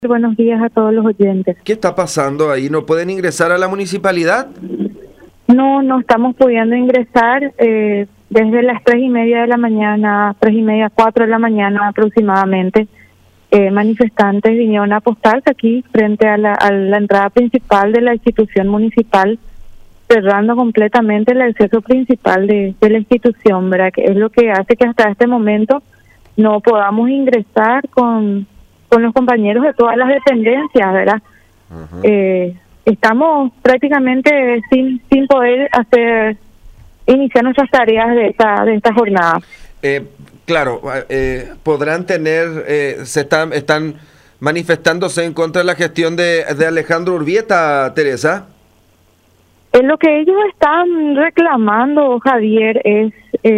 Buenos días a todos los oyentes. ¿Qué está pasando ahí? ¿No pueden ingresar a la municipalidad? No estamos pudiendo ingresar desde las 3:30 de la mañana, 3:30, 4 de la mañana aproximadamente. Manifestantes vinieron a apostarse aquí frente a la entrada principal de la institución municipal, cerrando completamente el acceso principal de la institución, ¿verdad? Que es lo que hace que hasta este momento no podamos ingresar con los compañeros de todas las dependencias, ¿verdad? Estamos prácticamente sin poder iniciar nuestras tareas de esta jornada. Claro, podrán tener, están manifestándose en contra de la gestión de Alejandro Urbieta, Teresa. Lo que ellos están reclamando, Javier, es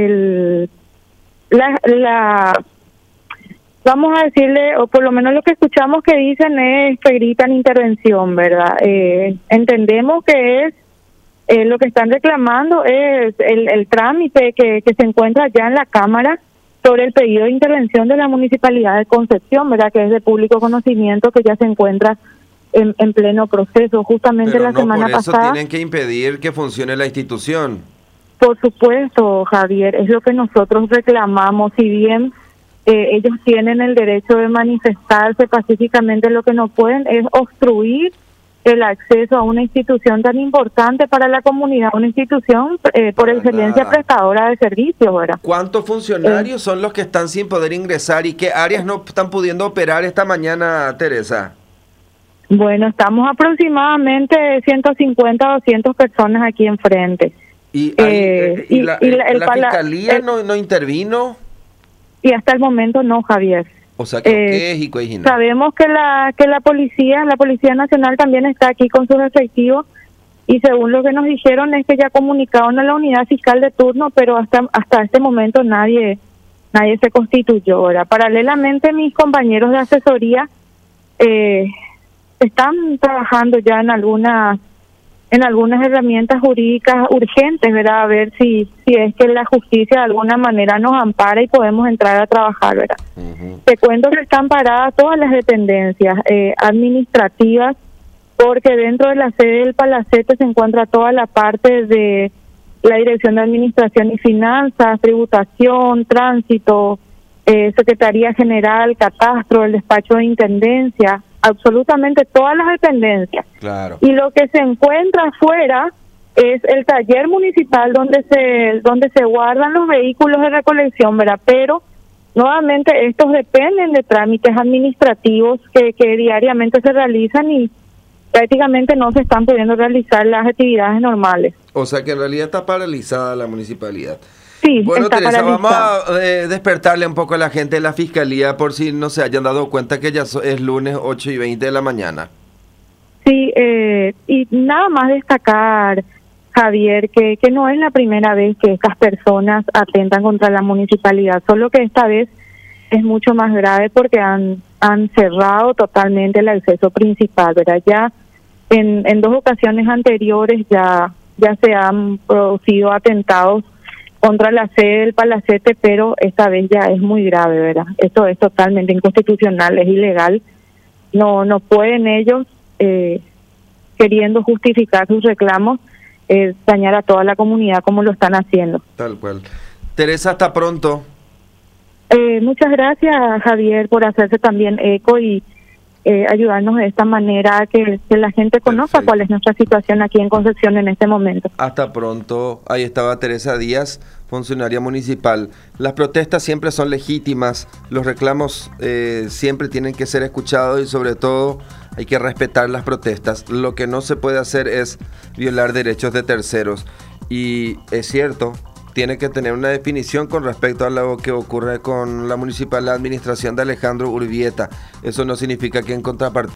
vamos a decirle, o por lo menos lo que escuchamos que dicen es que gritan intervención, ¿verdad? Entendemos que es lo que están reclamando es el trámite que se encuentra ya en la Cámara sobre el pedido de intervención de la Municipalidad de Concepción, ¿verdad? Que es de público conocimiento, que ya se encuentra en pleno proceso. Justamente Pero la semana por eso pasada tienen que impedir que funcione la institución. Por supuesto, Javier, es lo que nosotros reclamamos. Si bien ellos tienen el derecho de manifestarse pacíficamente, lo que no pueden es obstruir el acceso a una institución tan importante para la comunidad, una institución por excelencia prestadora de servicios, ¿verdad? ¿Cuántos funcionarios son los que están sin poder ingresar y qué áreas no están pudiendo operar esta mañana, Teresa? Bueno, estamos aproximadamente 150 a 200 personas aquí enfrente. ¿Y la Fiscalía no intervino? Y hasta el momento no, Javier. O sea, ¿qué es y qué es? Sabemos que la Policía Nacional también está aquí con sus efectivos, y según lo que nos dijeron es que ya comunicaron a la unidad fiscal de turno, pero hasta este momento nadie se constituyó. Ahora, paralelamente, mis compañeros de asesoría están trabajando ya en algunas herramientas jurídicas urgentes, ¿verdad? A ver si es que la justicia de alguna manera nos ampara y podemos entrar a trabajar, ¿verdad? Te cuento que están paradas todas las dependencias administrativas, porque dentro de la sede del Palacete se encuentra toda la parte de la Dirección de Administración y Finanzas, Tributación, Tránsito, Secretaría General, Catastro, el Despacho de Intendencia, absolutamente todas las dependencias. Claro. Y lo que se encuentra afuera es el taller municipal donde se guardan los vehículos de recolección, ¿verdad? Pero nuevamente estos dependen de trámites administrativos que diariamente se realizan y prácticamente no se están pudiendo realizar las actividades normales. O sea que en realidad está paralizada la municipalidad. Sí, bueno, está Teresa, paralizada. vamos a despertarle un poco a la gente de la Fiscalía por si no se hayan dado cuenta que ya es lunes 8:20 de la mañana. Sí, y nada más destacar, Javier, que no es la primera vez que estas personas atentan contra la municipalidad, solo que esta vez es mucho más grave porque han cerrado totalmente el acceso principal, ¿verdad? Ya en dos ocasiones anteriores ya se han producido atentados contra la sede del Palacete, pero esta vez ya es muy grave, ¿verdad? Esto es totalmente inconstitucional, es ilegal. No pueden ellos, queriendo justificar sus reclamos, dañar a toda la comunidad como lo están haciendo. Tal cual. Teresa, hasta pronto. Muchas gracias, Javier, por hacerse también eco y ayudarnos de esta manera a que la gente conozca cuál es nuestra situación aquí en Concepción en este momento. Hasta pronto. Ahí estaba Teresa Díaz, funcionaria municipal. Las protestas siempre son legítimas, los reclamos siempre tienen que ser escuchados y sobre todo hay que respetar las protestas. Lo que no se puede hacer es violar derechos de terceros. Y es cierto, tiene que tener una definición con respecto a lo que ocurre con la municipal, la administración de Alejandro Urbieta. Eso no significa que en contrapartida